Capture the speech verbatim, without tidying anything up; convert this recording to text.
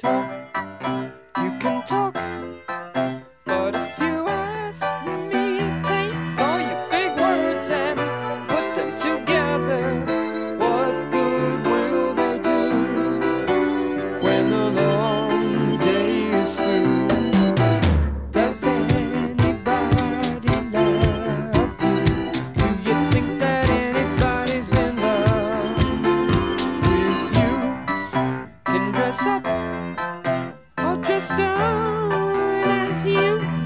talk, you can talk, but if you ask me, take all your big words and put them together. What good will they do when the long day is through? Does anybody love you? Do you think that anybody's in love with you? Can dress up or dress down as you